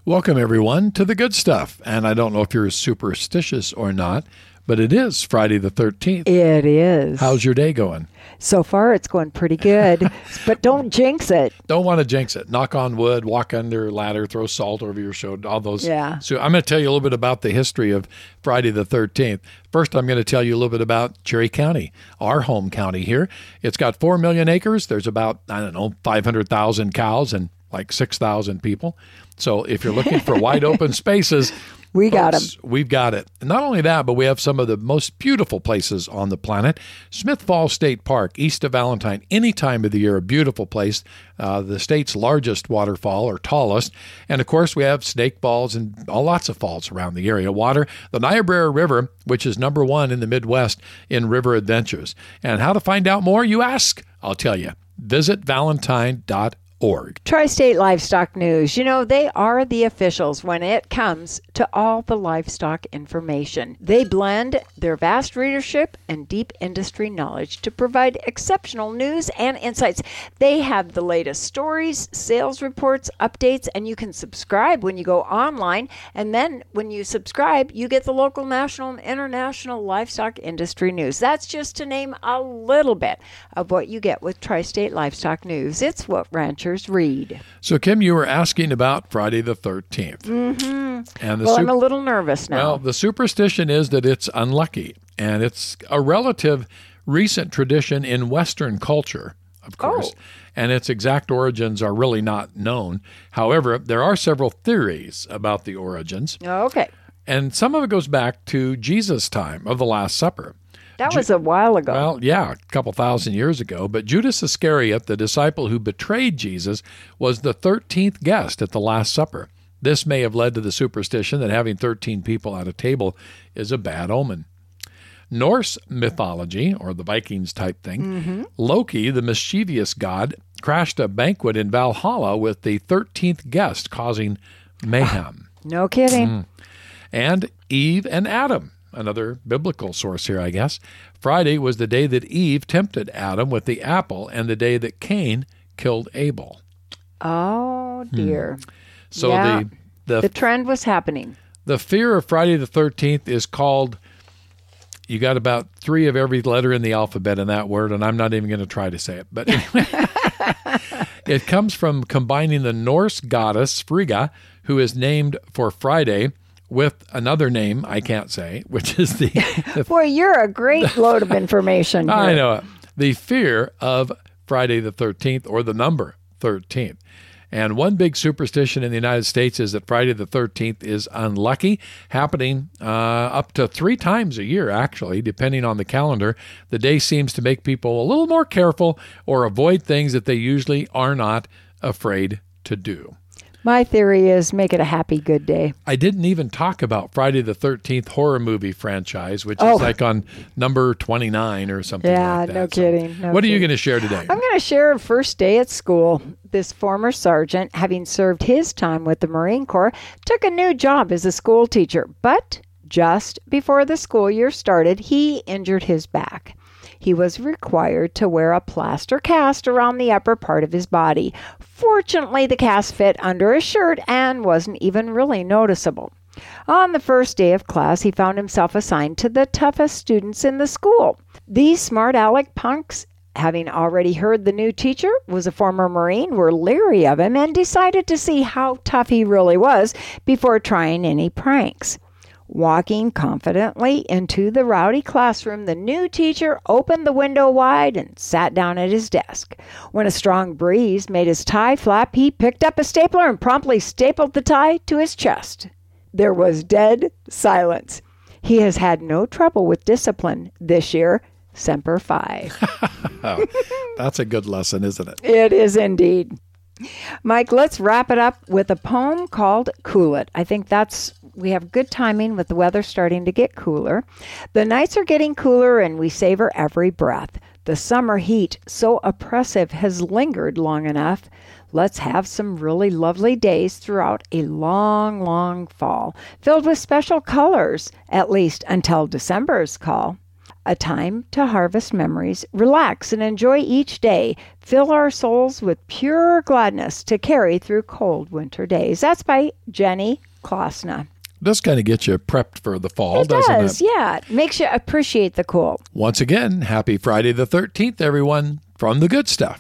Welcome, everyone, to the good stuff. And I don't know if you're superstitious or not, but it is Friday the 13th. It is. How's your day going? So far, it's going pretty good, but don't jinx it. Don't want to jinx it. Knock on wood, walk under a ladder, throw salt over your shoulder, all those. Yeah. So I'm going to tell you a little bit about the history of Friday the 13th. First, I'm going to tell you a little bit about Cherry County, our home county here. It's got 4 million acres. There's about, 500,000 cows and like 6,000 people. So if you're looking for wide open spaces, We got 'em. We've got it. And not only that, but we have some of the most beautiful places on the planet. Smith Falls State Park, east of Valentine, any time of the year, a beautiful place. The state's largest waterfall, or tallest. And of course, we have Snake Falls and lots of falls around the area. Water, the Niobrara River, which is number one in the Midwest in river adventures. And how to find out more, you ask? I'll tell you. Visit valentine.org. Tri-State Livestock News. You know, they are the officials when it comes to all the livestock information. They blend their vast readership and deep industry knowledge to provide exceptional news and insights. They have the latest stories, sales reports, updates, and you can subscribe when you go online. And then when you subscribe, you get the local, national, and international livestock industry news. That's just to name a little bit of what you get with Tri-State Livestock News. It's what ranchers read. So, Kim, you were asking about Friday the 13th. Mm-hmm. And I'm a little nervous now. Well, the superstition is that it's unlucky, and it's a relative recent tradition in Western culture, of course, and its exact origins are really not known. However, there are several theories about the origins. Okay. And some of it goes back to Jesus' time of the Last Supper. That was a while ago. Well, yeah, a couple thousand years ago. But Judas Iscariot, the disciple who betrayed Jesus, was the 13th guest at the Last Supper. This may have led to the superstition that having 13 people at a table is a bad omen. Norse mythology, or the Vikings type thing, Loki, the mischievous god, crashed a banquet in Valhalla with the 13th guest, causing mayhem. No kidding. And Eve and Adam. Another biblical source here, I guess. Friday was the day that Eve tempted Adam with the apple and the day that Cain killed Abel. Oh, dear. So yeah, the the trend was happening. The fear of Friday the 13th is called, you got about 3 of every letter in the alphabet in that word, and I'm not even going to try to say it. But anyway, it comes from combining the Norse goddess Frigga, who is named for Friday, with another name I can't say, which is the Boy, you're a great load of information here. I know it. The fear of Friday the 13th, or the number 13th. And one big superstition in the United States is that Friday the 13th is unlucky, happening up to 3 times a year, actually, depending on the calendar. The day seems to make people a little more careful or avoid things that they usually are not afraid to do. My theory is make it a happy, good day. I didn't even talk about Friday the 13th horror movie franchise, which is like on number 29 or something like that. Yeah, no kidding. What are you going to share today? I'm going to share a first day at school. This former sergeant, having served his time with the Marine Corps, took a new job as a school teacher. But just before the school year started, he injured his back. He was required to wear a plaster cast around the upper part of his body. Fortunately, the cast fit under his shirt and wasn't even really noticeable. On the first day of class, he found himself assigned to the toughest students in the school. These smart aleck punks, having already heard the new teacher was a former Marine, were leery of him and decided to see how tough he really was before trying any pranks. Walking confidently into the rowdy classroom, the new teacher opened the window wide and sat down at his desk. When a strong breeze made his tie flap, he picked up a stapler and promptly stapled the tie to his chest. There was dead silence. He has had no trouble with discipline this year. Semper Fi. Oh, that's a good lesson, isn't it? It is indeed. Mike, let's wrap it up with a poem called Cool It. I think we have good timing with the weather starting to get cooler. The nights are getting cooler and we savor every breath. The summer heat, so oppressive, has lingered long enough. Let's have some really lovely days throughout a long, long fall, filled with special colors, at least until December's call. A time to harvest memories, relax, and enjoy each day. Fill our souls with pure gladness to carry through cold winter days. That's by Jenny Klosna. This kind of gets you prepped for the fall, doesn't it? Yeah. It makes you appreciate the cool. Once again, happy Friday the 13th, everyone, from The Good Stuff.